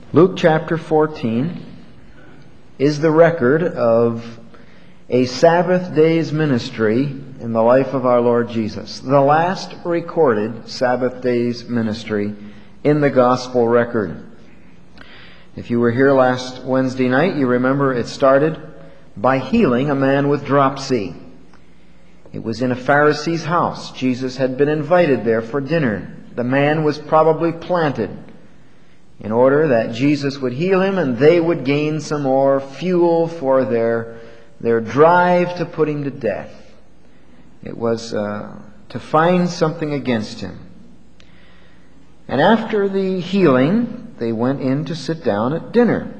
Luke chapter 14 is the record of a Sabbath day's ministry in the life of our Lord Jesus. The last recorded Sabbath day's ministry in the gospel record. If you were here last Wednesday night, you remember it started by healing a man with dropsy. It was in a Pharisee's house. Jesus had been invited there for dinner. The man was probably planted in order that Jesus would heal him and they would gain some more fuel for their drive to put him to death. It was to find something against him. And after the healing, they went in to sit down at dinner.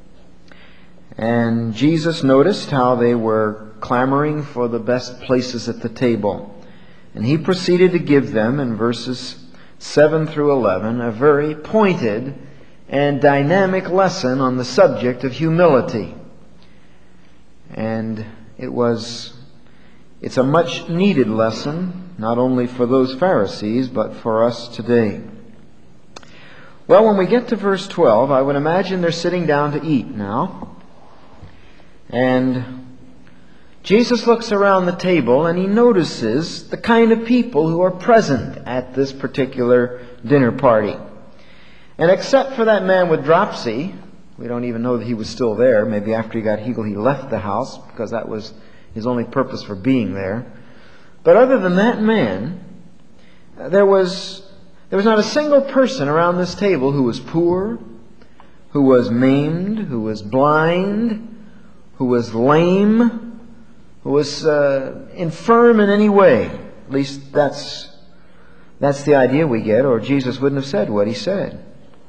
And Jesus noticed how they were clamoring for the best places at the table. And He proceeded to give them, in verses 7 through 11, a very pointed and dynamic lesson on the subject of humility. And it's a much needed lesson, not only for those Pharisees, but for us today. Well, when we get to verse 12, I would imagine they're sitting down to eat now. And Jesus looks around the table and He notices the kind of people who are present at this particular dinner party. And except for that man with dropsy, we don't even know that he was still there. Maybe after he got healed he left the house because that was his only purpose for being there. But other than that man, there was not a single person around this table who was poor, who was maimed, who was blind, who was lame, who was infirm in any way. At least that's the idea we get, or Jesus wouldn't have said what He said.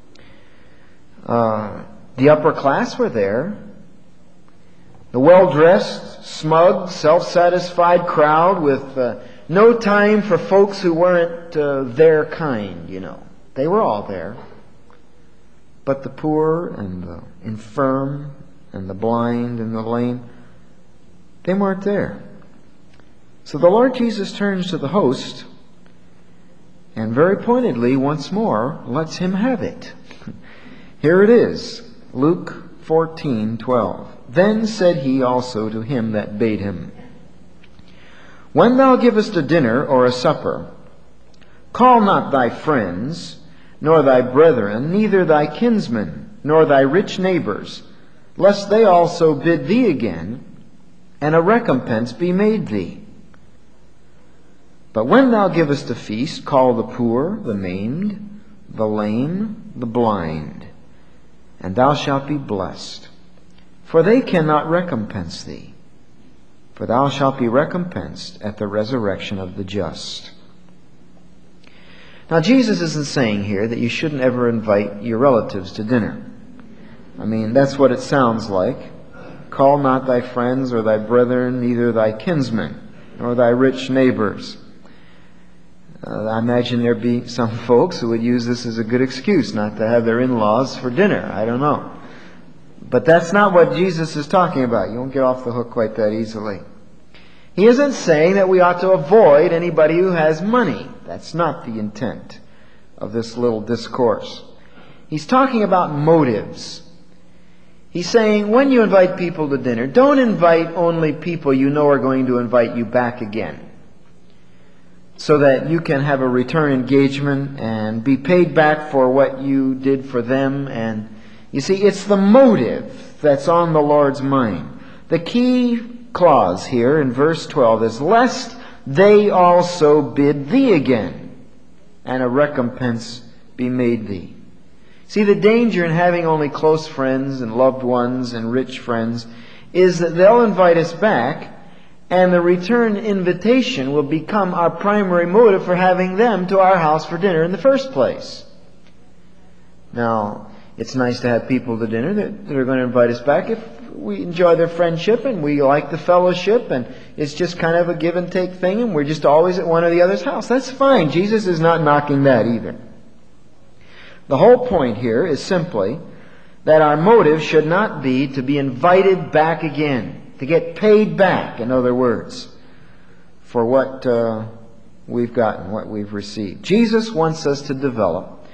The upper class were there. The well-dressed, smug, self-satisfied crowd with no time for folks who weren't their kind, They were all there. But the poor and the infirm and the blind and the lame, they weren't there. So the Lord Jesus turns to the host and very pointedly, once more, lets him have it. Here it is, Luke 14:12. Then said He also to him that bade him, When thou givest a dinner or a supper, call not thy friends, nor thy brethren, neither thy kinsmen, nor thy rich neighbors, lest they also bid thee again, and a recompense be made thee. But when thou givest a feast, call the poor, the maimed, the lame, the blind, and thou shalt be blessed. For they cannot recompense thee, for thou shalt be recompensed at the resurrection of the just. Now Jesus isn't saying here that you shouldn't ever invite your relatives to dinner. That's what it sounds like. Call not thy friends or thy brethren, neither thy kinsmen, nor thy rich neighbors. I imagine there'd be some folks who would use this as a good excuse not to have their in-laws for dinner. I don't know. But that's not what Jesus is talking about. You won't get off the hook quite that easily. He isn't saying that we ought to avoid anybody who has money. That's not the intent of this little discourse. He's talking about motives. He's saying when you invite people to dinner, don't invite only people you know are going to invite you back again, so that you can have a return engagement and be paid back for what you did for them. And you see, it's the motive that's on the Lord's mind. The key clause here in verse 12 is, lest they also bid thee again, and a recompense be made thee. See, the danger in having only close friends and loved ones and rich friends is that they'll invite us back, and the return invitation will become our primary motive for having them to our house for dinner in the first place. Now, it's nice to have people to dinner that are going to invite us back if we enjoy their friendship and we like the fellowship and it's just kind of a give and take thing and we're just always at one or the other's house. That's fine. Jesus is not knocking that either. The whole point here is simply that our motive should not be to be invited back again, to get paid back, in other words, for what we've gotten, what we've received. Jesus wants us to develop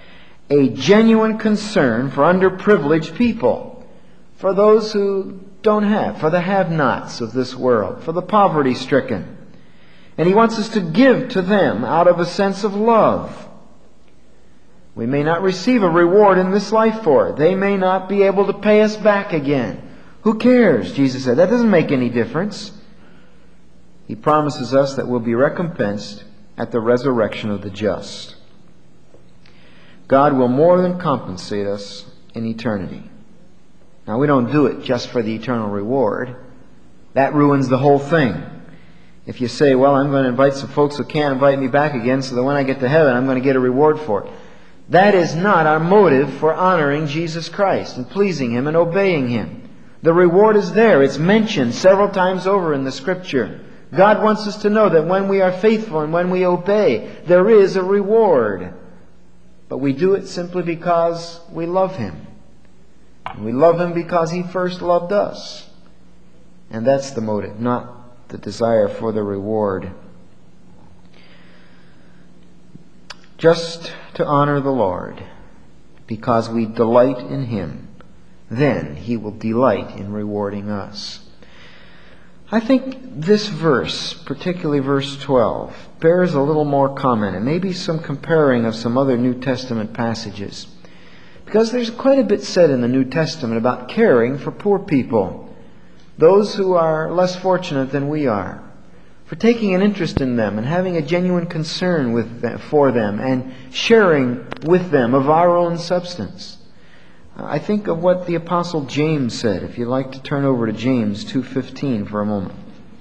a genuine concern for underprivileged people, for those who don't have, for the have-nots of this world, for the poverty-stricken. And He wants us to give to them out of a sense of love. We may not receive a reward in this life for it. They may not be able to pay us back again. Who cares? Jesus said. That doesn't make any difference. He promises us that we'll be recompensed at the resurrection of the just. God will more than compensate us in eternity. Now, we don't do it just for the eternal reward. That ruins the whole thing. If you say, well, I'm going to invite some folks who can't invite me back again so that when I get to heaven I'm going to get a reward for it. That is not our motive for honoring Jesus Christ and pleasing Him and obeying Him. The reward is there. It's mentioned several times over in the Scripture. God wants us to know that when we are faithful and when we obey, there is a reward. But we do it simply because we love Him. We love Him because He first loved us. And that's the motive, not the desire for the reward. Just to honor the Lord, because we delight in Him, then He will delight in rewarding us. I think this verse, particularly verse 12, bears a little more comment and maybe some comparing of some other New Testament passages. Because there's quite a bit said in the New Testament about caring for poor people, those who are less fortunate than we are, for taking an interest in them and having a genuine concern for them and sharing with them of our own substance. I think of what the Apostle James said. If you'd like to turn over to James 2:15 for a moment.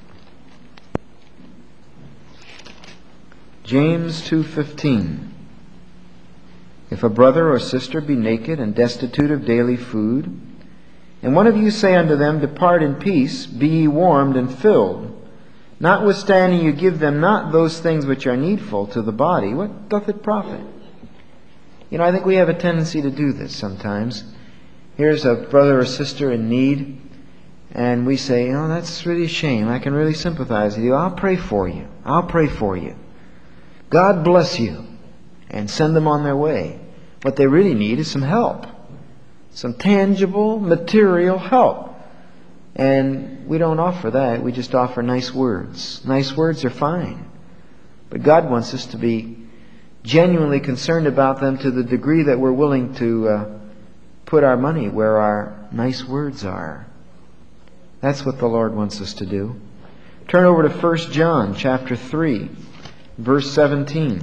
James 2:15. If a brother or sister be naked and destitute of daily food, and one of you say unto them, Depart in peace, be ye warmed and filled, notwithstanding you give them not those things which are needful to the body, what doth it profit? I think we have a tendency to do this sometimes. Here's a brother or sister in need, and we say, that's really a shame. I can really sympathize with you. I'll pray for you. I'll pray for you. God bless you. And send them on their way. What they really need is some help. Some tangible, material help. And we don't offer that. We just offer nice words. Nice words are fine. But God wants us to be genuinely concerned about them to the degree that we're willing to put our money where our nice words are. That's what the Lord wants us to do. Turn over to 1 John chapter 3, verse 17.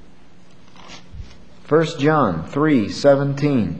1 John 3:17.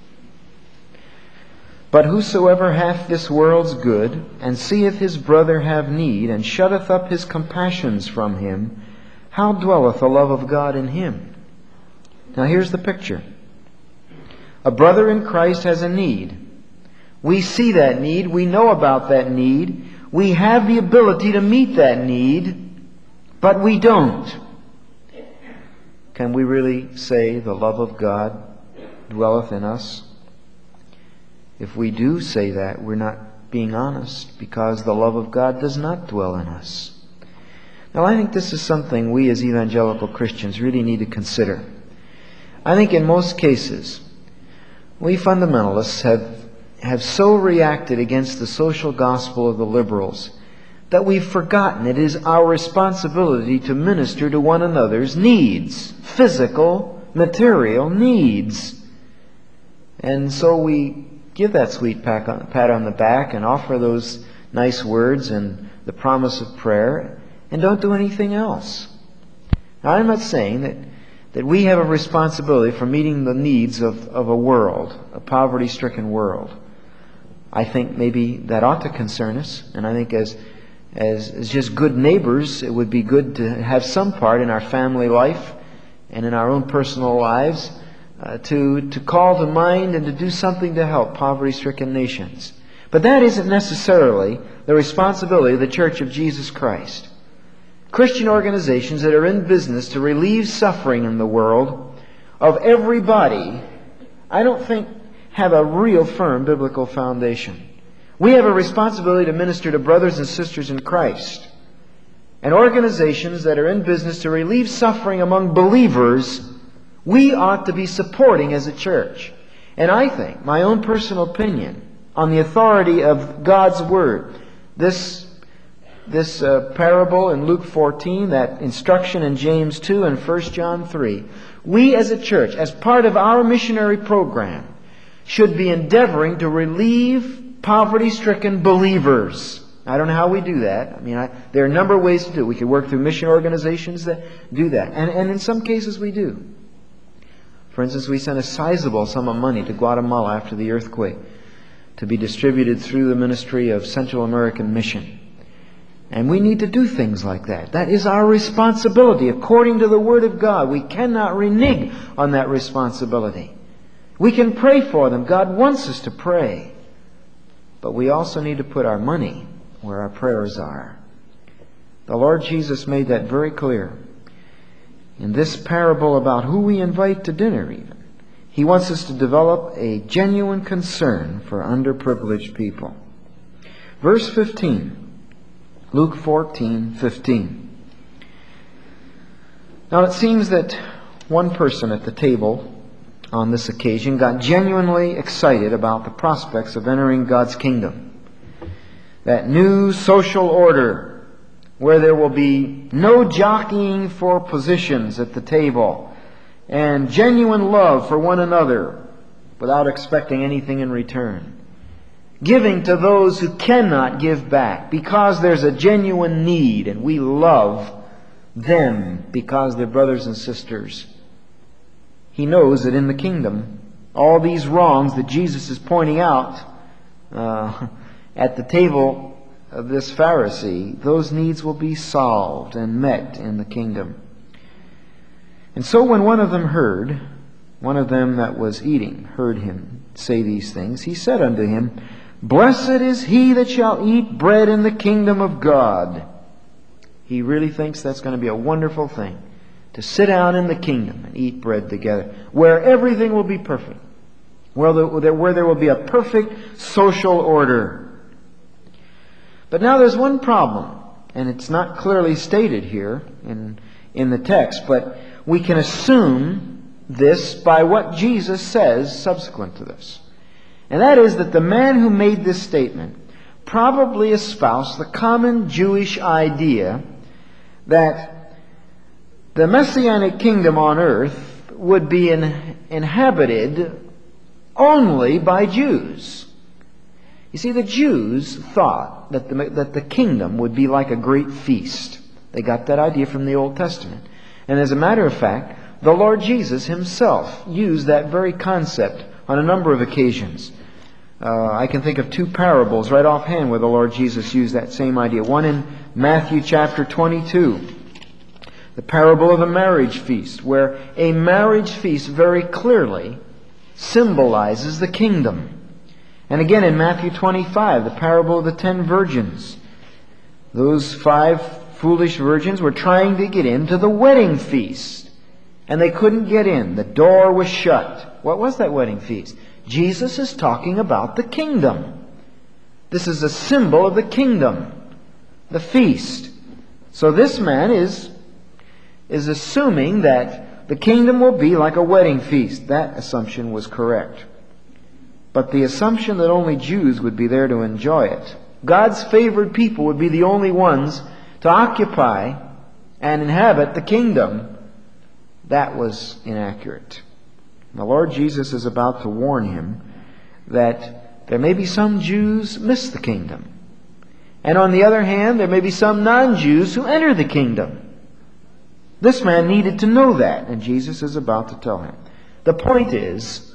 But whosoever hath this world's good, and seeth his brother have need, and shutteth up his compassions from him, how dwelleth the love of God in him? Now here's the picture. A brother in Christ has a need. We see that need. We know about that need. We have the ability to meet that need, but we don't. Can we really say the love of God dwelleth in us? If we do say that, we're not being honest, because the love of God does not dwell in us. Now, I think this is something we as evangelical Christians really need to consider. I think in most cases, we fundamentalists have so reacted against the social gospel of the liberals that we've forgotten it is our responsibility to minister to one another's needs, physical, material needs. And so we give that sweet pat on the back and offer those nice words and the promise of prayer and don't do anything else. Now, I'm not saying that we have a responsibility for meeting the needs of a world, a poverty-stricken world. I think maybe that ought to concern us, and I think as just good neighbors, it would be good to have some part in our family life and in our own personal lives to call to mind and to do something to help poverty-stricken nations. But that isn't necessarily the responsibility of the Church of Jesus Christ. Christian organizations that are in business to relieve suffering in the world of everybody, I don't think have a real firm biblical foundation. We have a responsibility to minister to brothers and sisters in Christ. And organizations that are in business to relieve suffering among believers, We ought to be supporting as a church. And I think, my own personal opinion, on the authority of God's Word, this parable in Luke 14, that instruction in James 2 and 1 John 3, we as a church, as part of our missionary program, should be endeavoring to relieve poverty-stricken believers. I don't know how we do that. I mean, there are a number of ways to do it. We could work through mission organizations that do that. And in some cases we do. For instance, we sent a sizable sum of money to Guatemala after the earthquake to be distributed through the Ministry of Central American Mission. And we need to do things like that. That is our responsibility. According to the Word of God, we cannot renege on that responsibility. We can pray for them. God wants us to pray. But we also need to put our money where our prayers are. The Lord Jesus made that very clear in this parable about who we invite to dinner even. He wants us to develop a genuine concern for underprivileged people. Verse 15. Luke 14:15. Now it seems that one person at the table on this occasion got genuinely excited about the prospects of entering God's kingdom. That new social order where there will be no jockeying for positions at the table and genuine love for one another without expecting anything in return. Giving to those who cannot give back because there's a genuine need and we love them because they're brothers and sisters. He knows that in the kingdom, all these wrongs that Jesus is pointing out at the table of this Pharisee, those needs will be solved and met in the kingdom. And so when one of them that was eating, heard him say these things, he said unto him, Blessed is he that shall eat bread in the kingdom of God. He really thinks that's going to be a wonderful thing, to sit down in the kingdom and eat bread together, where everything will be perfect, where there will be a perfect social order. But now there's one problem, and it's not clearly stated here in the text, but we can assume this by what Jesus says subsequent to this. And that is that the man who made this statement probably espoused the common Jewish idea that the Messianic kingdom on earth would be inhabited only by Jews. You see, the Jews thought that the kingdom would be like a great feast. They got that idea from the Old Testament. And as a matter of fact, the Lord Jesus himself used that very concept on a number of occasions. I can think of two parables right offhand where the Lord Jesus used that same idea. One in Matthew chapter 22. The parable of the marriage feast, where a marriage feast very clearly symbolizes the kingdom. And again in Matthew 25, the parable of the 10 virgins. Those 5 foolish virgins were trying to get into the wedding feast, and they couldn't get in. The door was shut. What was that wedding feast? Jesus is talking about the kingdom. This is a symbol of the kingdom, the feast. So this man is assuming that the kingdom will be like a wedding feast. That assumption was correct. But the assumption that only Jews would be there to enjoy it, God's favored people would be the only ones to occupy and inhabit the kingdom, that was inaccurate. The Lord Jesus is about to warn him that there may be some Jews miss the kingdom. And on the other hand, there may be some non-Jews who enter the kingdom. This man needed to know that, and Jesus is about to tell him. The point is,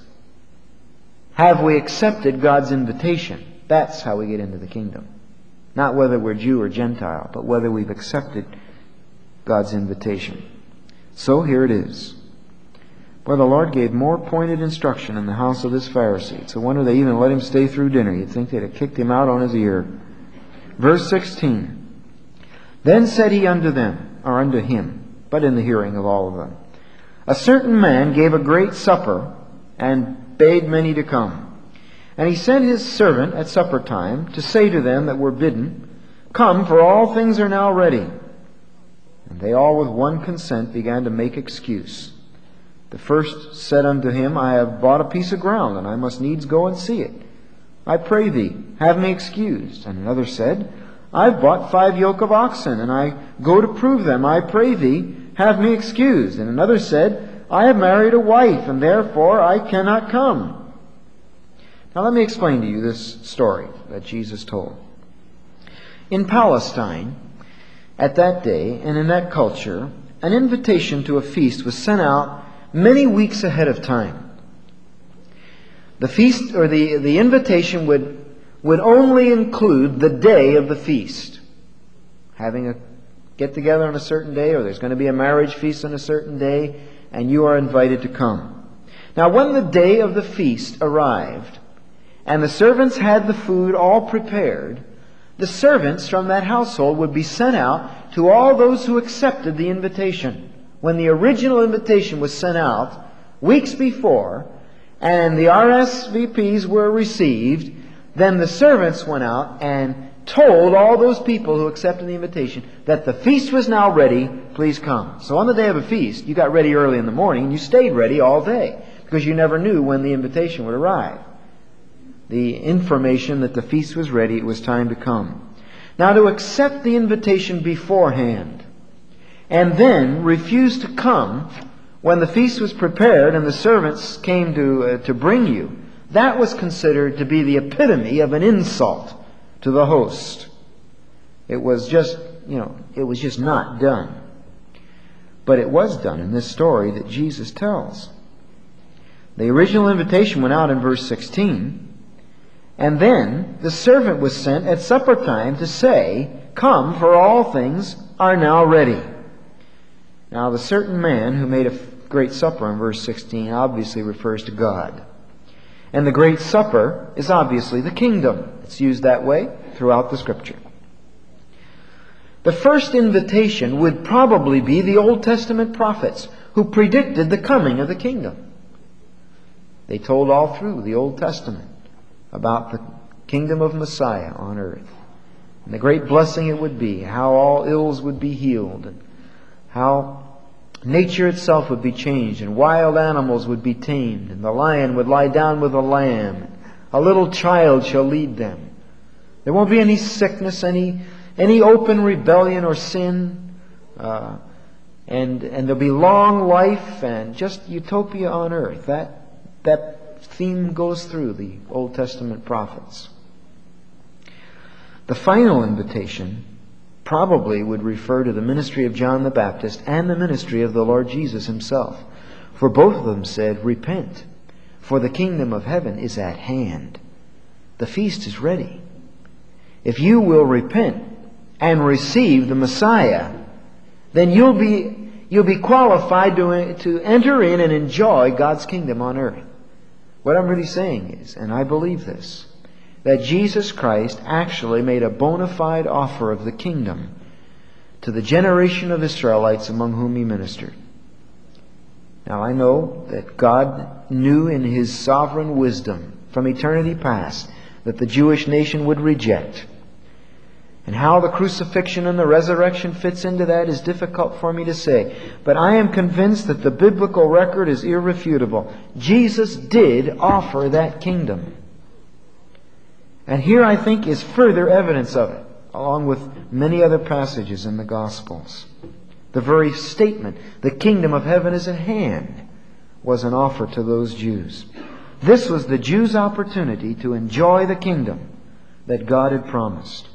have we accepted God's invitation? That's how we get into the kingdom. Not whether we're Jew or Gentile, but whether we've accepted God's invitation. So here it is. Well, the Lord gave more pointed instruction in the house of this Pharisee. It's a wonder they even let him stay through dinner. You'd think they'd have kicked him out on his ear. Verse 16. Then said he unto them, or unto him, but in the hearing of all of them, A certain man gave a great supper, and bade many to come. And he sent his servant at supper time to say to them that were bidden, Come, for all things are now ready. And they all with one consent began to make excuse. The first said unto him, I have bought a piece of ground, and I must needs go and see it. I pray thee, have me excused. And another said, I've bought 5 yoke of oxen, and I go to prove them. I pray thee, have me excused. And another said, I have married a wife, and therefore I cannot come. Now let me explain to you this story that Jesus told. In Palestine, at that day, and in that culture, an invitation to a feast was sent out many weeks ahead of time. The feast, or the invitation would only include the day of the feast. Having a get-together on a certain day, or there's going to be a marriage feast on a certain day, and you are invited to come. Now, when the day of the feast arrived, and the servants had the food all prepared, the servants from that household would be sent out to all those who accepted the invitation. When the original invitation was sent out weeks before, and the RSVPs were received, then the servants went out and told all those people who accepted the invitation that the feast was now ready, please come. So on the day of a feast, you got ready early in the morning, and you stayed ready all day, because you never knew when the invitation would arrive. The information that the feast was ready, it was time to come. Now, to accept the invitation beforehand and then refuse to come when the feast was prepared and the servants came to bring you, that was considered to be the epitome of an insult to the host. It was just, it was just not done. But it was done in this story that Jesus tells. The original invitation went out in verse 16. And then the servant was sent at supper time to say, come, for all things are now ready. Now the certain man who made a great supper in verse 16 obviously refers to God. And the great supper is obviously the kingdom. It's used that way throughout the Scripture. The first invitation would probably be the Old Testament prophets who predicted the coming of the kingdom. They told all through the Old Testament about the kingdom of Messiah on earth, and the great blessing it would be, how all ills would be healed, and how nature itself would be changed, and wild animals would be tamed, and the lion would lie down with the lamb. A little child shall lead them. There won't be any sickness, any open rebellion or sin, and there'll be long life and just utopia on earth. That theme goes through the Old Testament prophets. The final invitation probably would refer to the ministry of John the Baptist and the ministry of the Lord Jesus Himself. For both of them said, repent, for the kingdom of heaven is at hand. The feast is ready. If you will repent and receive the Messiah, then you'll be qualified to enter in and enjoy God's kingdom on earth. What I'm really saying is, and I believe this, that Jesus Christ actually made a bona fide offer of the kingdom to the generation of Israelites among whom He ministered. Now I know that God knew in His sovereign wisdom from eternity past that the Jewish nation would reject. And how the crucifixion and the resurrection fits into that is difficult for me to say. But I am convinced that the biblical record is irrefutable. Jesus did offer that kingdom. And here I think is further evidence of it, along with many other passages in the Gospels. The very statement, the kingdom of heaven is at hand, was an offer to those Jews. This was the Jews' opportunity to enjoy the kingdom that God had promised.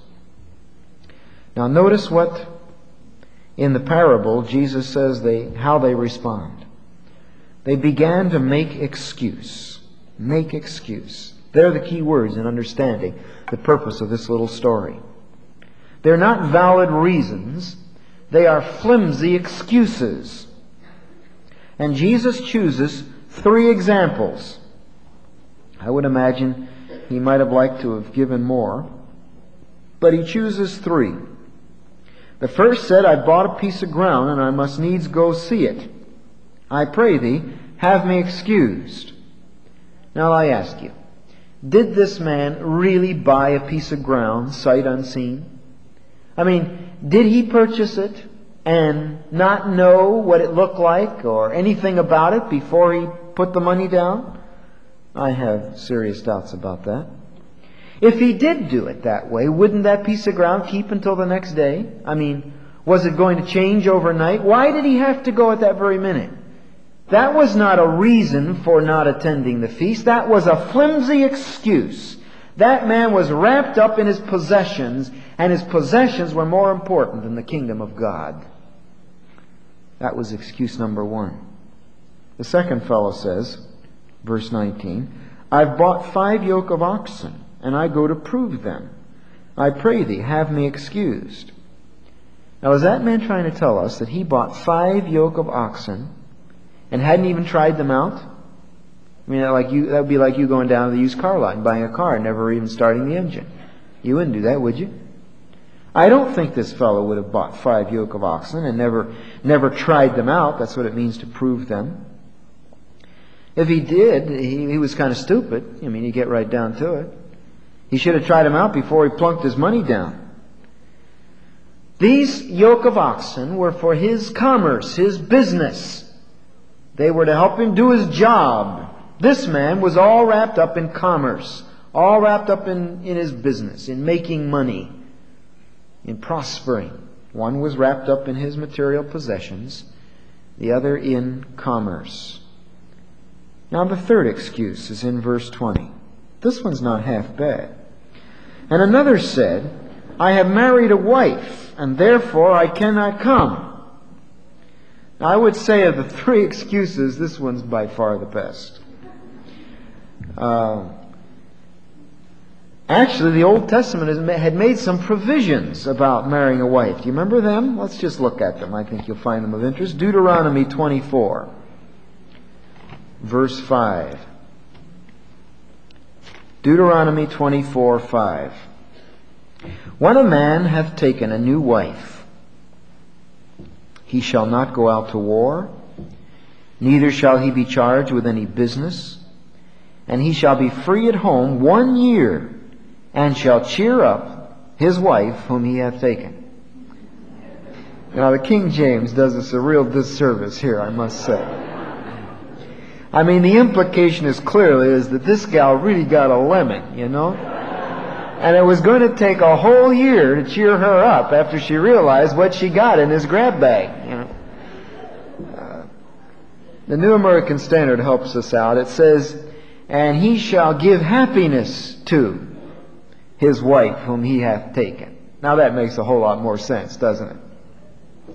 Now notice what in the parable Jesus says how they respond. They began to make excuse. Make excuse. They're the key words in understanding the purpose of this little story. They're not valid reasons. They are flimsy excuses. And Jesus chooses 3 examples. I would imagine He might have liked to have given more, but He chooses 3. The first said, I bought a piece of ground, and I must needs go see it. I pray thee, have me excused. Now I ask you, did this man really buy a piece of ground, sight unseen? I mean, did he purchase it? and not know what it looked like or anything about it before he put the money down? I have serious doubts about that. If he did do it that way, wouldn't that piece of ground keep until the next day? I mean, was it going to change overnight? Why did he have to go at that very minute? That was not a reason for not attending the feast. That was a flimsy excuse. That man was wrapped up in his possessions, and his possessions were more important than the kingdom of God. That was excuse number one. The second fellow says, verse 19, I've bought 5 yoke of oxen, and I go to prove them. I pray thee, have me excused. Now, is that man trying to tell us that he bought 5 yoke of oxen and hadn't even tried them out? I mean, that would be like you going down to the used car lot and buying a car and never even starting the engine. You wouldn't do that, would you? I don't think this fellow would have bought 5 yoke of oxen and never tried them out. That's what it means to prove them. If he did, he was kind of stupid. I mean, you get right down to it. He should have tried them out before he plunked his money down. These yoke of oxen were for his commerce, his business. They were to help him do his job. This man was all wrapped up in commerce, all wrapped up in his business, in making money, in prospering. One was wrapped up in his material possessions, the other in commerce. Now the third excuse is in verse 20. This one's not half bad. And another said, I have married a wife, and therefore I cannot come. Now I would say of the 3 excuses, this one's by far the best. Actually, the Old Testament had made some provisions about marrying a wife. Do you remember them? Let's just look at them. I think you'll find them of interest. Deuteronomy 24, verse 5. Deuteronomy 24:5. When a man hath taken a new wife, he shall not go out to war, neither shall he be charged with any business, and he shall be free at home 1 year, and shall cheer up his wife whom he hath taken. Now the King James does us a real disservice here, I must say. I mean, the implication is clearly that this gal really got a lemon, you know? And it was going to take a whole year to cheer her up after she realized what she got in his grab bag, you know? The New American Standard helps us out. It says, and he shall give happiness to his wife whom he hath taken. Now that makes a whole lot more sense, doesn't it?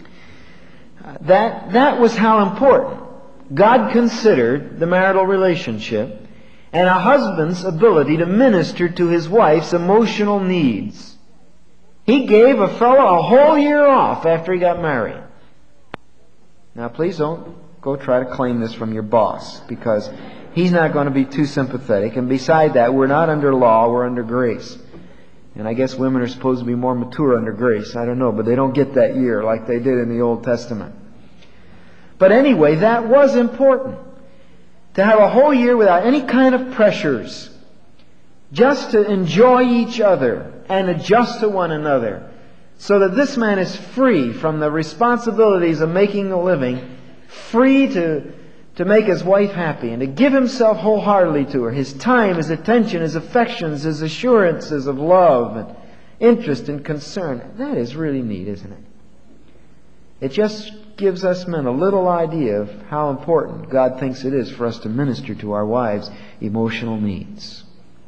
That was how important God considered the marital relationship and a husband's ability to minister to his wife's emotional needs. He gave a fellow a whole year off after he got married. Now please don't go try to claim this from your boss, because he's not going to be too sympathetic. And beside that, we're not under law, we're under grace. And I guess women are supposed to be more mature under grace. I don't know, but they don't get that year like they did in the Old Testament. But anyway, that was important. To have a whole year without any kind of pressures. Just to enjoy each other and adjust to one another. So that this man is free from the responsibilities of making a living. Free to make his wife happy and to give himself wholeheartedly to her. His time, his attention, his affections, his assurances of love and interest and concern. That is really neat, isn't it? It just gives us men a little idea of how important God thinks it is for us to minister to our wives' emotional needs.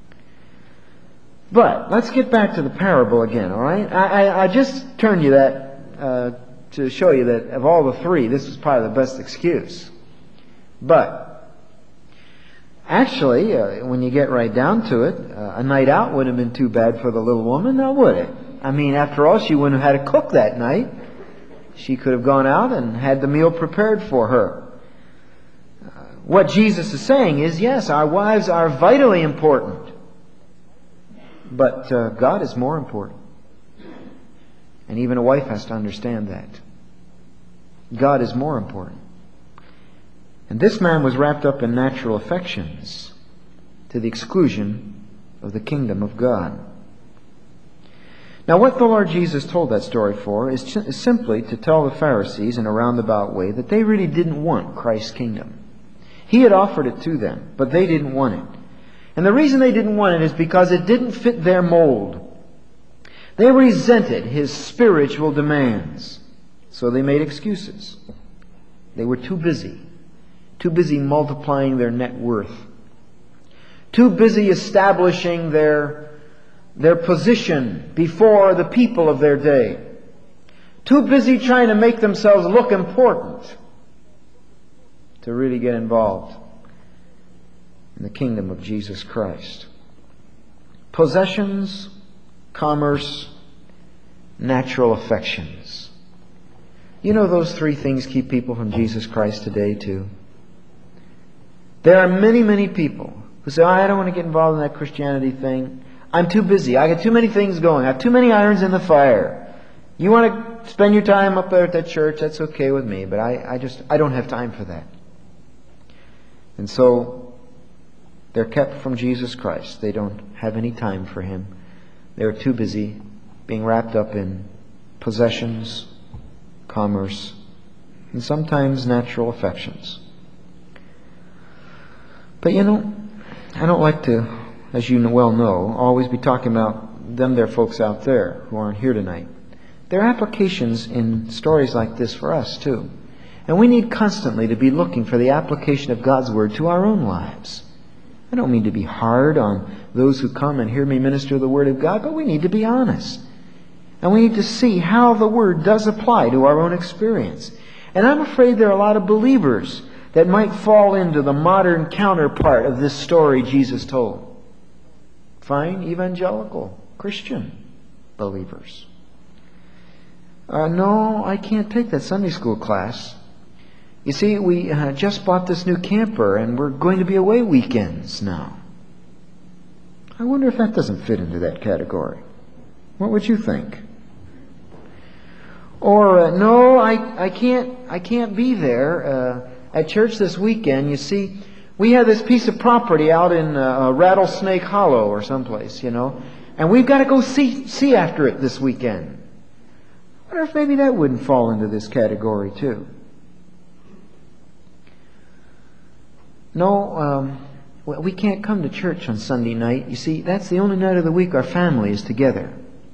But let's get back to the parable again, all right? I just turned you that to show you that of all the 3, this was probably the best excuse. But actually, when you get right down to it, a night out wouldn't have been too bad for the little woman, now would it? I mean, after all, she wouldn't have had to cook that night. She could have gone out and had the meal prepared for her. What Jesus is saying is, yes, our wives are vitally important. But God is more important. And even a wife has to understand that. God is more important. And this man was wrapped up in natural affections to the exclusion of the kingdom of God. Now, what the Lord Jesus told that story for is simply to tell the Pharisees in a roundabout way that they really didn't want Christ's kingdom. He had offered it to them, but they didn't want it. And the reason they didn't want it is because it didn't fit their mold. They resented His spiritual demands, so they made excuses. They were too busy multiplying their net worth, too busy establishing their position before the people of their day, too busy trying to make themselves look important to really get involved in the kingdom of Jesus Christ. Possessions, commerce, natural affections. You know those three things keep people from Jesus Christ today too. There are many, many people who say, I don't want to get involved in that Christianity thing. I'm too busy. I got too many things going. I have too many irons in the fire. You want to spend your time up there at that church, that's okay with me, but I don't have time for that. And so they're kept from Jesus Christ. They don't have any time for Him. They're too busy being wrapped up in possessions, commerce, and sometimes natural affections. But I don't like to, as you well know, always be talking about them there folks out there who aren't here tonight. There are applications in stories like this for us too. And we need constantly to be looking for the application of God's Word to our own lives. I don't mean to be hard on those who come and hear me minister the Word of God, but we need to be honest. And we need to see how the Word does apply to our own experience. And I'm afraid there are a lot of believers that might fall into the modern counterpart of this story Jesus told. Fine evangelical Christian believers. No, I can't take that Sunday school class. You see, we just bought this new camper and we're going to be away weekends now. I wonder if that doesn't fit into that category. What would you think? Or, no, I can't be there at church this weekend. You see, we have this piece of property out in Rattlesnake Hollow or someplace, and we've got to go see after it this weekend. I wonder if maybe that wouldn't fall into this category too. No, we can't come to church on Sunday night. You see, that's the only night of the week our family is together.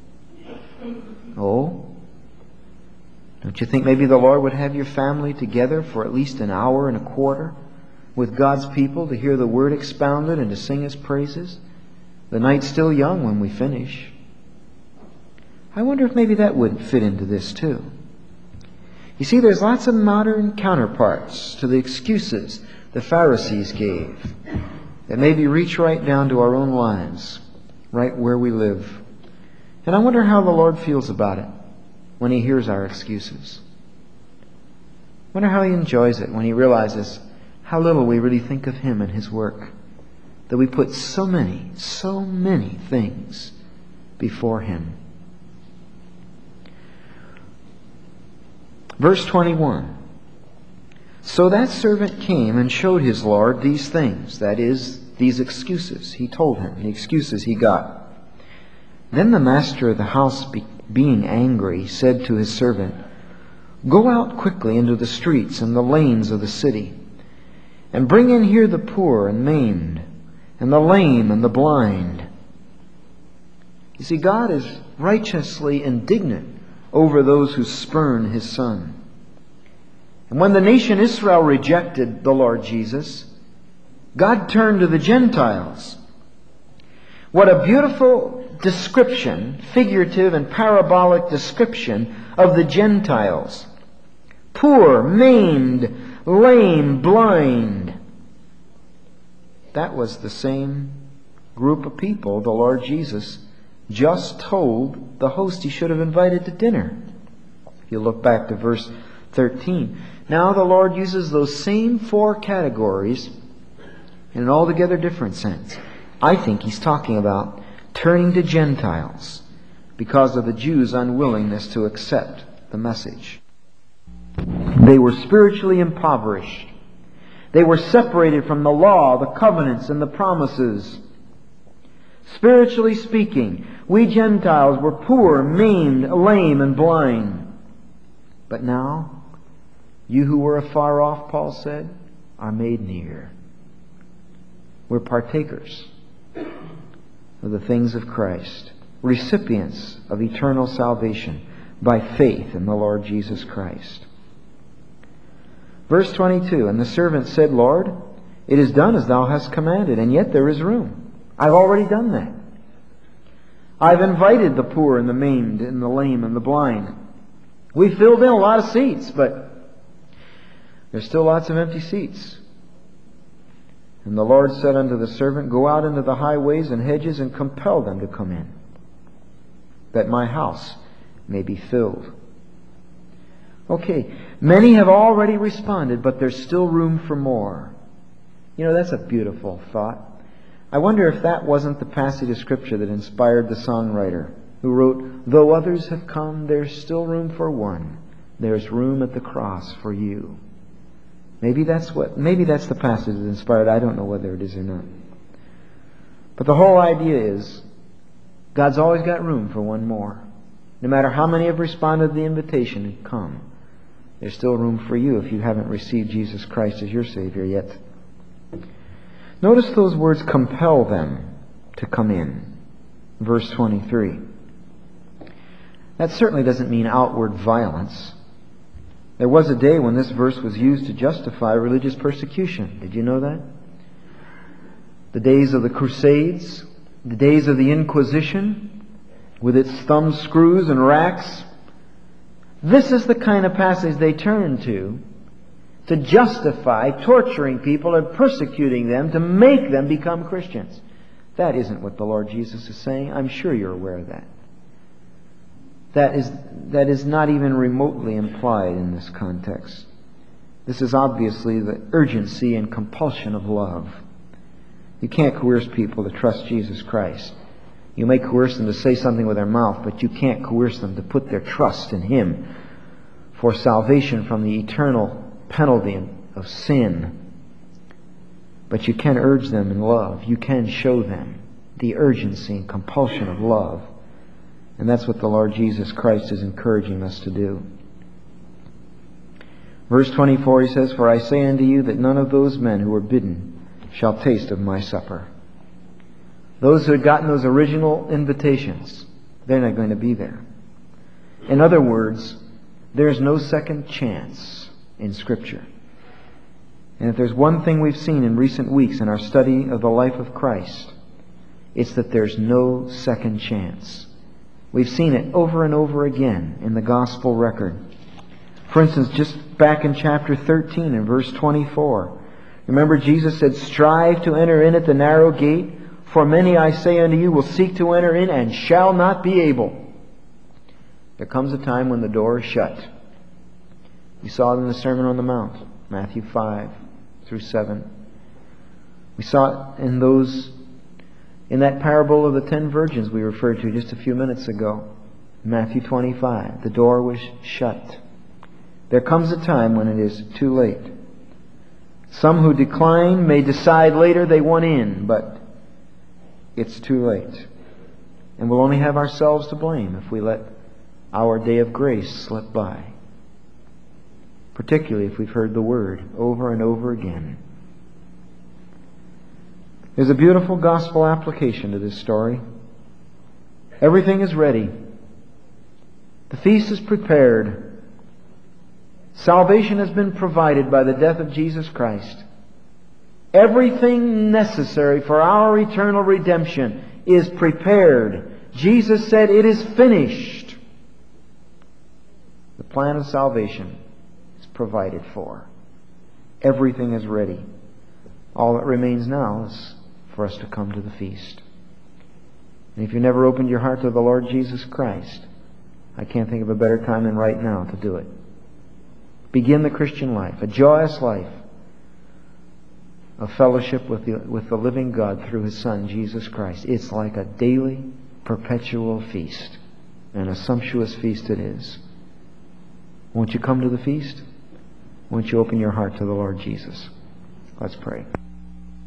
Oh? Don't you think maybe the Lord would have your family together for at least an hour and a quarter with God's people to hear the Word expounded and to sing His praises? The night's still young when we finish. I wonder if maybe that wouldn't fit into this too. You see, there's lots of modern counterparts to the excuses the Pharisees gave that maybe reach right down to our own lives, right where we live. And I wonder how the Lord feels about it when He hears our excuses. I wonder how He enjoys it when He realizes how little we really think of Him and His work, that we put so many things before Him. Verse 21. So that servant came and showed his Lord these things, that is, these excuses. He told him the excuses he got. Then the master of the house, being angry, said to his servant, Go out quickly into the streets and the lanes of the city, and bring in here the poor and maimed, and the lame and the blind. You see, God is righteously indignant over those who spurn His Son. And when the nation Israel rejected the Lord Jesus, God turned to the Gentiles. What a beautiful description, figurative and parabolic description of the Gentiles. Poor, maimed, lame, blind. That was the same group of people the Lord Jesus just told the host he should have invited to dinner. If you look back to verse 13. Now the Lord uses those same four categories in an altogether different sense. I think He's talking about turning to Gentiles because of the Jews' unwillingness to accept the message. They were spiritually impoverished. They were separated from the law, the covenants, and the promises. Spiritually speaking, we Gentiles were poor, maimed, lame, and blind. But now, you who were afar off, Paul said, are made near. We're partakers of the things of Christ, recipients of eternal salvation by faith in the Lord Jesus Christ. Verse 22, and the servant said, Lord, it is done as thou hast commanded, and yet there is room. I've already done that. I've invited the poor and the maimed and the lame and the blind. We filled in a lot of seats, but there's still lots of empty seats. And the Lord said unto the servant, Go out into the highways and hedges and compel them to come in, that my house may be filled. Okay, many have already responded, but there's still room for more. You know, that's a beautiful thought. I wonder if that wasn't the passage of Scripture that inspired the songwriter who wrote, Though others have come, there's still room for one. There's room at the cross for you. Maybe that's the passage that inspired. I don't know whether it is or not. But the whole idea is, God's always got room for one more. No matter how many have responded to the invitation, come. There's still room for you if you haven't received Jesus Christ as your Savior yet. Notice those words, compel them to come in. Verse 23. That certainly doesn't mean outward violence. There was a day when this verse was used to justify religious persecution. Did you know that? The days of the Crusades, the days of the Inquisition, with its thumb screws and racks. This is the kind of passage they turn to justify torturing people and persecuting them to make them become Christians. That isn't what the Lord Jesus is saying. I'm sure you're aware of that. That is not even remotely implied in this context. This is obviously the urgency and compulsion of love. You can't coerce people to trust Jesus Christ. You may coerce them to say something with their mouth, but you can't coerce them to put their trust in Him for salvation from the eternal penalty of sin. But you can urge them in love. You can show them the urgency and compulsion of love. And that's what the Lord Jesus Christ is encouraging us to do. Verse 24, he says, For I say unto you that none of those men who were bidden shall taste of my supper. Those who had gotten those original invitations, they're not going to be there. In other words, there's no second chance in Scripture. And if there's one thing we've seen in recent weeks in our study of the life of Christ, it's that there's no second chance. We've seen it over and over again in the gospel record. For instance, just back in chapter 13 and verse 24, remember Jesus said, Strive to enter in at the narrow gate, for many, I say unto you, will seek to enter in and shall not be able. There comes a time when the door is shut. We saw it in the Sermon on the Mount, Matthew 5 through 7. We saw it in that parable of the 10 virgins we referred to just a few minutes ago, Matthew 25. The door was shut. There comes a time when it is too late. Some who decline may decide later they want in, but it's too late. And we'll only have ourselves to blame if we let our day of grace slip by. Particularly if we've heard the Word over and over again. There's a beautiful gospel application to this story. Everything is ready. The feast is prepared. Salvation has been provided by the death of Jesus Christ. Everything necessary for our eternal redemption is prepared. Jesus said, It is finished. The plan of salvation is provided for. Everything is ready. All that remains now is for us to come to the feast. And if you never opened your heart to the Lord Jesus Christ, I can't think of a better time than right now to do it. Begin the Christian life, a joyous life of fellowship with the living God through His Son, Jesus Christ. It's like a daily, perpetual feast. And a sumptuous feast it is. Won't you come to the feast? Won't you open your heart to the Lord Jesus? Let's pray.